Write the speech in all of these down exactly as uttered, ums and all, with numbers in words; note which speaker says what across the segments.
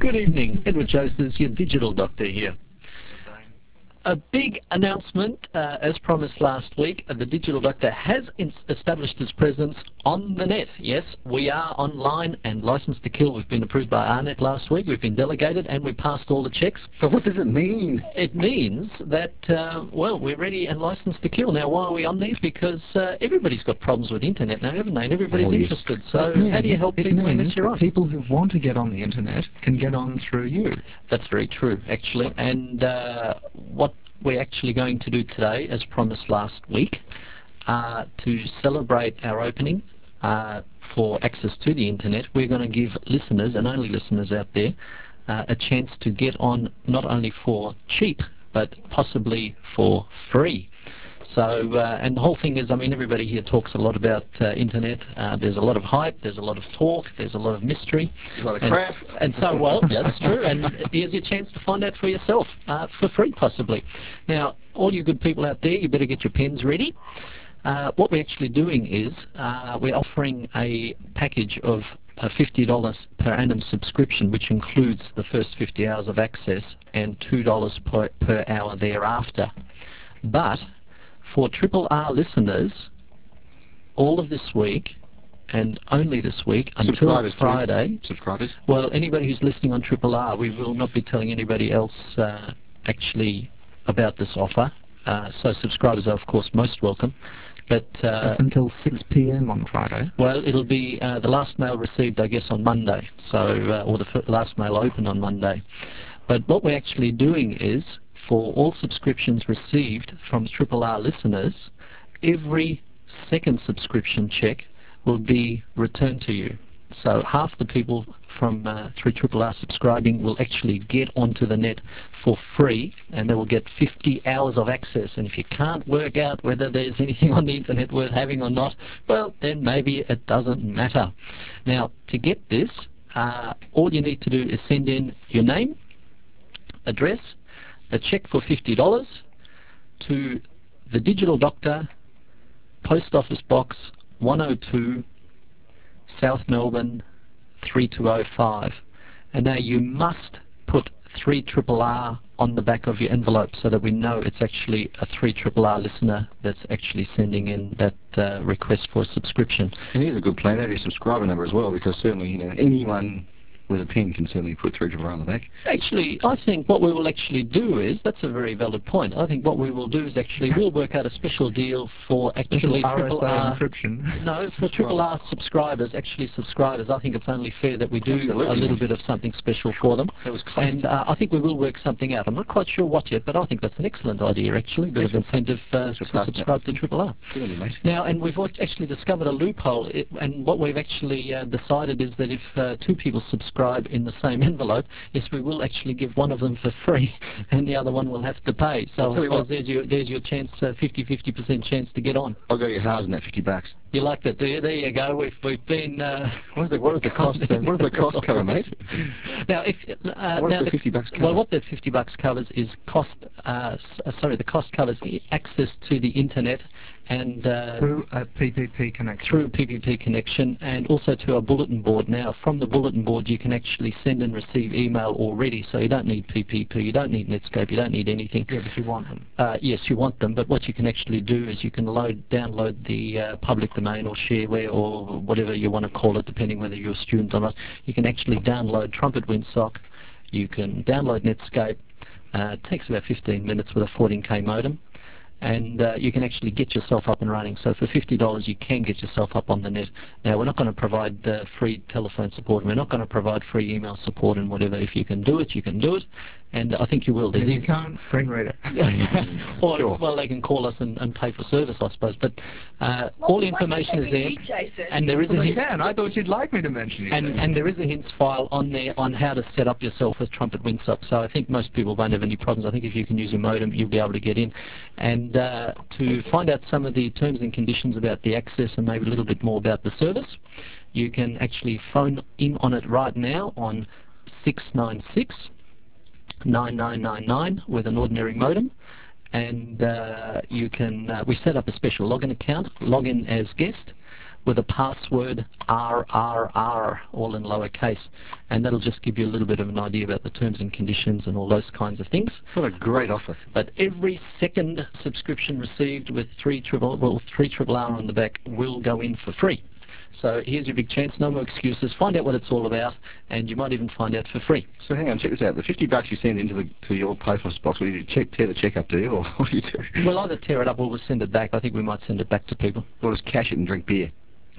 Speaker 1: Good evening, Edward Joseph, your digital doctor here. A big announcement, uh, as promised last week. The Digital Doctor has established its presence on the net. Yes, we are online and licensed to kill. We've been approved by A R net last week. We've been delegated and we passed all the checks.
Speaker 2: But what does it mean?
Speaker 1: It means that, uh, well, we're ready and licensed to kill. Now, why are we on these? Because uh, everybody's got problems with internet now, haven't they? And everybody's
Speaker 2: Oh, yes.
Speaker 1: interested. So
Speaker 2: It
Speaker 1: how do you
Speaker 2: means-
Speaker 1: help
Speaker 2: it
Speaker 1: people
Speaker 2: means
Speaker 1: unless you're
Speaker 2: that
Speaker 1: on?
Speaker 2: people who want to get on the internet can get on through you.
Speaker 1: That's very true, actually. And uh, what we're actually going to do today, as promised last week, uh, to celebrate our opening uh, for access to the internet, we're going to give listeners, and only listeners out there, uh, a chance to get on not only for cheap, but possibly for free. So, uh, and the whole thing is, I mean, everybody here talks a lot about uh, internet. Uh, there's a lot of hype, there's a lot of talk, there's a lot of mystery.
Speaker 2: A lot of
Speaker 1: and,
Speaker 2: crap.
Speaker 1: And so, well, yeah, that's true. And here's your chance to find out for yourself, uh, for free possibly. Now, all you good people out there, you better get your pens ready. Uh, what we're actually doing is uh, we're offering a package of a fifty dollars per annum subscription, which includes the first fifty hours of access and two dollars per, per hour thereafter. But for Triple R listeners, all of this week, and only this week, until
Speaker 2: Subscribers,
Speaker 1: Friday,
Speaker 2: please. Subscribers.
Speaker 1: well, anybody who's listening on Triple R, we will not be telling anybody else uh, actually about this offer. Uh, so subscribers are, of course, most welcome. But uh,
Speaker 2: That's until six p m on Friday.
Speaker 1: well, it'll be uh, the last mail received, I guess, on Monday, so uh, or the f last mail open on Monday. But what we're actually doing is, for all subscriptions received from Triple R listeners, every second subscription check will be returned to you. So half the people from uh, through Triple R subscribing will actually get onto the net for free, and they will get fifty hours of access. And if you can't work out whether there's anything on the internet worth having or not, well, then maybe it doesn't matter. Now, to get this, uh, all you need to do is send in your name, address, a check for fifty dollars to the Digital Doctor, Post Office Box one oh two, South Melbourne three two oh five. And now you must put three Triple R on the back of your envelope so that we know it's actually a three Triple R listener that's actually sending in that uh, request for a subscription.
Speaker 2: And here's a good plan, add your subscriber number as well, because certainly, you know, anyone with a pen can certainly put three Triple R on the back.
Speaker 1: Actually, I think what we will actually do is, that's a very valid point, I think what we will do is actually, we'll work out a special deal for actually Triple R.
Speaker 2: encryption.
Speaker 1: No, for Triple R subscribers, actually subscribers, I think it's only fair that we do
Speaker 2: Absolutely.
Speaker 1: a little bit of something special for them.
Speaker 2: That was close.
Speaker 1: And uh, I think we will work something out. I'm not quite sure what yet, but I think that's an excellent idea, actually, a bit of incentive uh, to
Speaker 2: Subscribe,
Speaker 1: subscribe to Triple R.
Speaker 2: Good on you, mate.
Speaker 1: Now, and we've actually discovered a loophole, it, and what we've actually uh, decided is that if uh, two people subscribe in the same envelope, yes, we will actually give one of them for free, and the other one will have to pay. So
Speaker 2: I'll
Speaker 1: I
Speaker 2: tell you
Speaker 1: suppose
Speaker 2: what.
Speaker 1: there's your there's your chance, uh, fifty fifty percent chance to get on.
Speaker 2: I'll go your house in that fifty bucks.
Speaker 1: You like that, do you? There you go. We've we've been. Uh,
Speaker 2: What is the what is the cost? Uh, what does the cost cover, mate?
Speaker 1: now, if uh,
Speaker 2: What
Speaker 1: now
Speaker 2: does the fifty bucks cover?
Speaker 1: Well, what the fifty bucks covers is cost. Uh, s- uh, sorry, the cost covers i- access to the internet and uh,
Speaker 2: Through a P P P connection.
Speaker 1: through P P P connection, and also to our bulletin board. Now, from the bulletin board, you can actually send and receive email already, so you don't need P P P, you don't need Netscape, you don't need anything.
Speaker 2: Yeah, but you want them.
Speaker 1: Uh, yes, you want them, but what you can actually do is you can load, download the uh, public domain or shareware or whatever you want to call it, depending whether you're a student or not. You can actually download Trumpet Windsock, you can download Netscape. Uh, it takes about fifteen minutes with a fourteen K modem. And uh, you can actually get yourself up and running. So for fifty dollars you can get yourself up on the net. Now, we're not going to provide uh, free telephone support, we're not going to provide free email support and whatever. If you can do it, you can do it, and I think you will. There's
Speaker 2: If you
Speaker 1: even-
Speaker 2: can't, screen read it.
Speaker 1: or,
Speaker 2: Sure.
Speaker 1: well, they can call us and, and pay for service, I suppose. But uh, all the information is there, and there is a
Speaker 2: Well, they
Speaker 1: hints,
Speaker 2: can. I thought you'd like me to mention it.
Speaker 1: and, and there is a hints file on there on how to set up yourself with Trumpet Windsock. So I think most people won't have any problems. I think if you can use your modem, you'll be able to get in. And uh, to find out some of the terms and conditions about the access and maybe a little bit more about the service, you can actually phone in on it right now on six nine six, nine nine nine nine with an ordinary modem. And uh, you can, uh, we set up a special login account, log in as guest. with a password R R R, all in lowercase, and that'll just give you a little bit of an idea about the terms and conditions and all those kinds of things.
Speaker 2: What a great offer.
Speaker 1: But every second subscription received with three triple well three triple R on the back will go in for free. So here's your big chance, no more excuses. Find out what it's all about, and you might even find out for free.
Speaker 2: So hang on, check this out. The fifty bucks you send into the to your post office box, will you check, tear the check up, do you, or what do you do?
Speaker 1: We'll either tear it up or we'll send it back. I think we might send it back to people.
Speaker 2: Or just cash it and drink beer.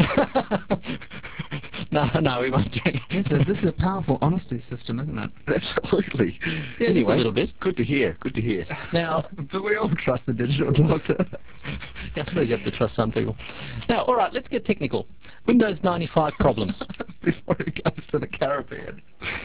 Speaker 1: no, no, we won't drink.
Speaker 3: Yes, this is a powerful honesty system, isn't it?
Speaker 2: Absolutely.
Speaker 1: Yeah,
Speaker 2: anyway,
Speaker 1: just a little bit.
Speaker 2: Good to hear. Good to hear.
Speaker 1: Now,
Speaker 3: But we all trust the digital doctor.
Speaker 1: I suppose you have to trust some people. Now, all right, let's get technical. Windows ninety-five problems.
Speaker 3: Before it goes to the Caribbean.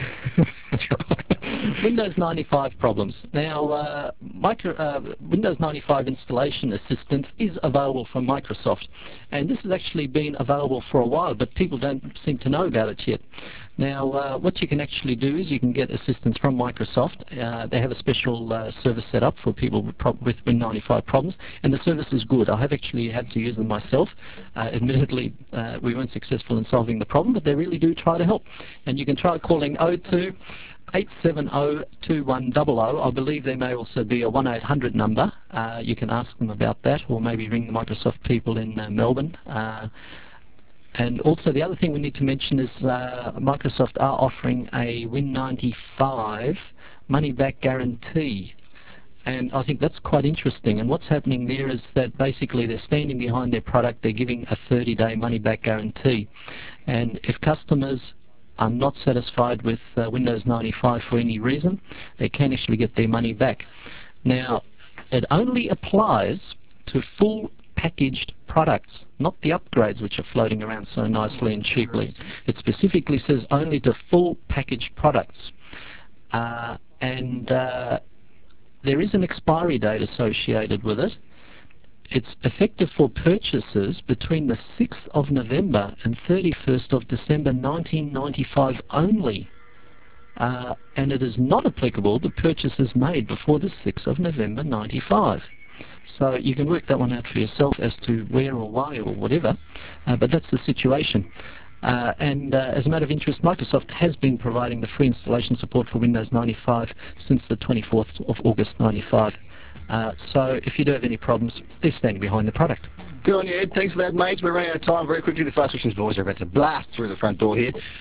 Speaker 1: Windows ninety-five problems. Now, uh, micro, uh, Windows ninety-five installation assistance is available from Microsoft, and this has actually been available for a while, but people don't seem to know about it yet. Now, uh, what you can actually do is you can get assistance from Microsoft. Uh, they have a special uh, service set up for people with, prob with Win ninety-five problems, and the service is good. I have actually had to use them myself. Uh, admittedly, uh, we weren't successful in solving the problem, but they really do try to help. And you can try calling oh two eight seven oh two one zero zero. I believe there may also be a one eight hundred number. Uh, you can ask them about that, or maybe ring the Microsoft people in uh, Melbourne. Uh, And also the other thing we need to mention is uh, Microsoft are offering a Win ninety-five money back guarantee. And I think that's quite interesting. And what's happening there is that basically they're standing behind their product, they're giving a thirty day money back guarantee. And if customers are not satisfied with uh, Windows ninety-five for any reason, they can actually get their money back. Now, it only applies to full packaged products, not the upgrades which are floating around so nicely and cheaply. It specifically says only to full packaged products. Uh, and uh, there is an expiry date associated with it. It's effective for purchases between the sixth of November and thirty-first of December nineteen ninety-five only. Uh, and it is not applicable to purchases made before the sixth of November ninety-five. So you can work that one out for yourself as to where or why or whatever, uh, but that's the situation. Uh, and uh, as a matter of interest, Microsoft has been providing the free installation support for Windows ninety-five since the twenty-fourth of August ninety-five. Uh, so if you do have any problems, they're standing behind the product.
Speaker 2: Good on you, Ed. Thanks for that, mates. We're running out of time very quickly. The Fast Christians boys are about to blast through the front door here.